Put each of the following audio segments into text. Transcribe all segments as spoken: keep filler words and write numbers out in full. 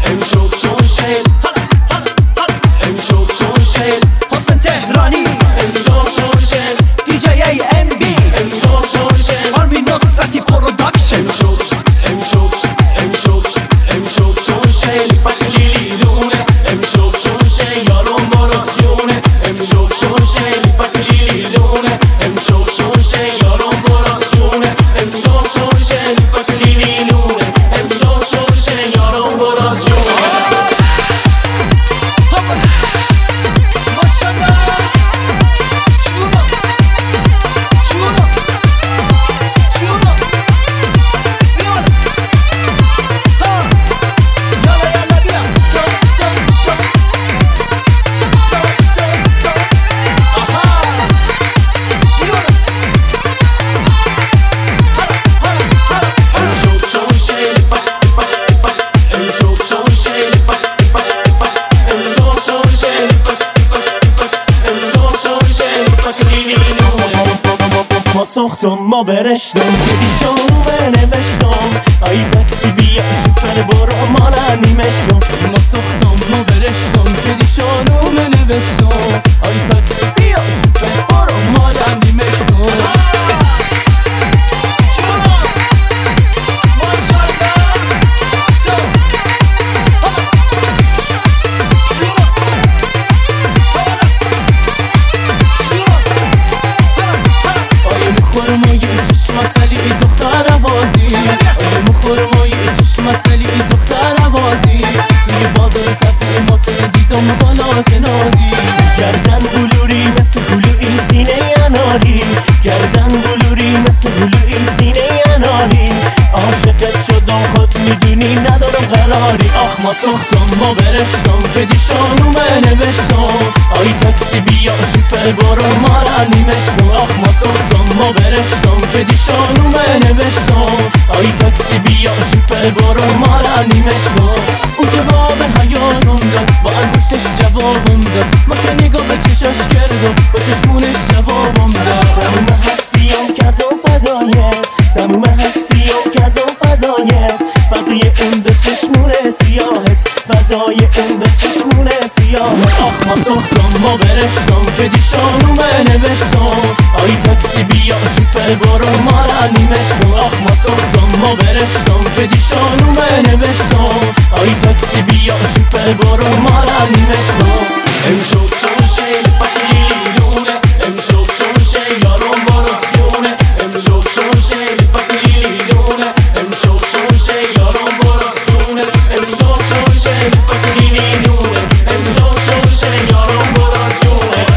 امشو شون شیل امشو شون شیل حسین تهرانی امشو شون شیل دی جی ای ام بی امشو شون شیل آرمین نصرتی پروداکشن امشو امشو امشو امشو شون شیل پکلیلی لونه امشو شون شیل یارم براسیونه امشو شون شیل پکلیلی لونه امشو شون شیل یارم براسیونه امشو شون شیل پکلیلی لونه امشو شون شیل یارم براسیونه ما ساختم ما برشتم دیدی شانو بنوشتم ای تاکسی بیا شفر برو مالا نیمشم ما ساختم ما برشتم دیدی شانو بنوشتم ای تاکسی بیا شفر برو مالا نیمشم خورمای چشم سلی دختر عوازی آیا مخورمای چشم سلی دختر عوازی توی بازار سبزی ماتن دیدم بالا شنازی گردن بلوری مثل هلوی سینه اناری گردن بلوری مثل هلوی سینه اناری عاشقت شدم خود میدونی ندارم قراری آخ ما ساختم ما برشتم که دیشانو بنوشتم ای تاکسی بیا شیفر برو مالا نیمشتم آخ ما ساختم ما برشتم که دیشانو بنوشتم ای تاکسی بیا شیفر برو مالا نیمشتم اون که باب حیاتم داد با انگشتش جوابم داد ما که نگاه به چشاش کردم با چشمونش جوابم داد تموم هستیم کردم فدایت تموم هستیم کردم فدایت فدای اون دو چشمون سیاهت فدای اون دو چشمون سیاهت آخ ما ساختم ما برشتم که دیشانو بنوشتم ای تاکسی بیا شیفر برو مالا نیمشتم آخ ما ساختم ما برشتم که دیشانو بنوشتم ای تاکسی بیا شیفر برو مالا نیمشتم امشو شون شیل پکلیلی لونه امشو شون شیل یارم براسیونه امشو شون شیل پکلیلی لونه امشو شون شیل یارم براسیونه امشو شون شیل پکلیلی لونه امشو شون شیل یارم براسیونه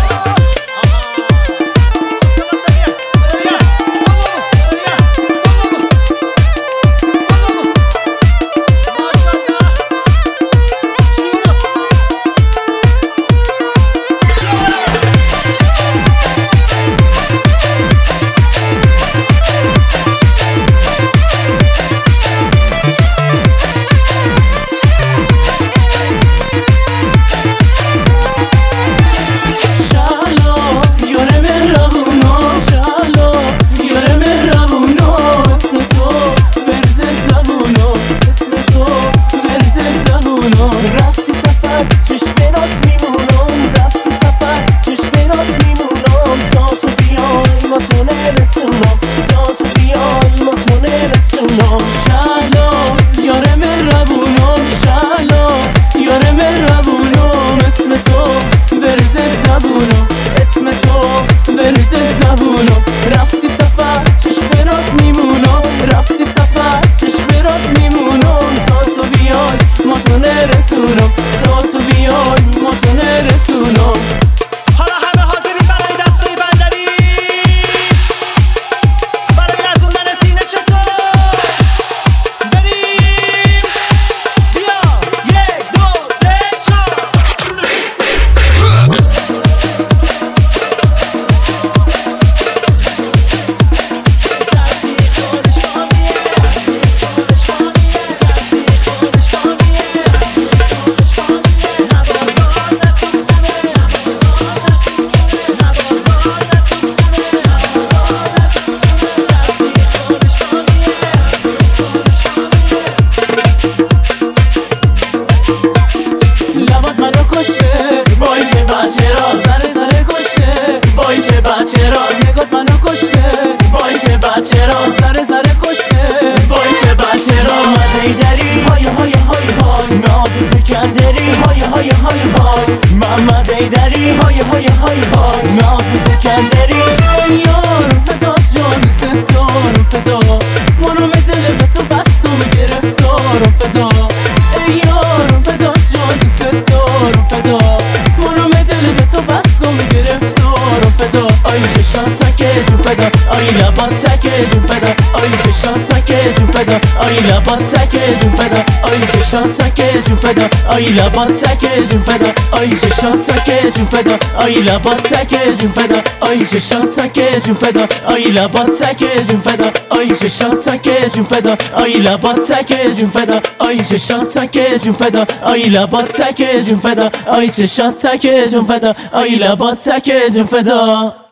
رفتی سفر چشم راز میمونم رفتی سفر چشم راز میمونم تا تو بیای ما تو نرسونم تا تو بیای ما تو نرسونم شالا یاره مهربونم شالا یاره مهربونم اسم تو برد زبونم اسم تو برد زبونم رفتی سفر چشم راز میمونم رفتی سفر چشم راز میمونم تا تو بیای ما تو نرسونم تا تو بیای ما تو نرسونم حالا همه حاضرین برای دستای بندری برای لرزوندن سینه چطور بریم بیا یک دو سه چهار جون فدا آی لبات تک جون فدا آی چشات تک جون فدا آی لبات تک جون فدا آی چشات تک جون فدا آی لبات تک جون فدا آی چشات تک جون فدا آی لبات تک جون فدا آی چشات تک جون فدا آی لبات تک جون فدا آی چشات تک جون فدا آی لبات تک جون فدا آی چشات تک جون فدا آی لبات تک جون فدا آی چشات تک جون فدا آی لبات تک جون فدا